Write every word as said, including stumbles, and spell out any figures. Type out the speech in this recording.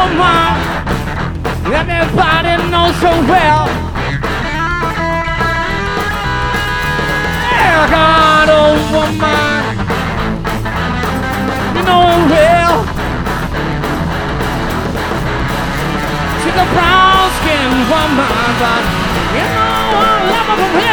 woman everybody knows so well. Yeah, I got a woman, you know her well. She's a brown-skinned woman, but you know I love her from here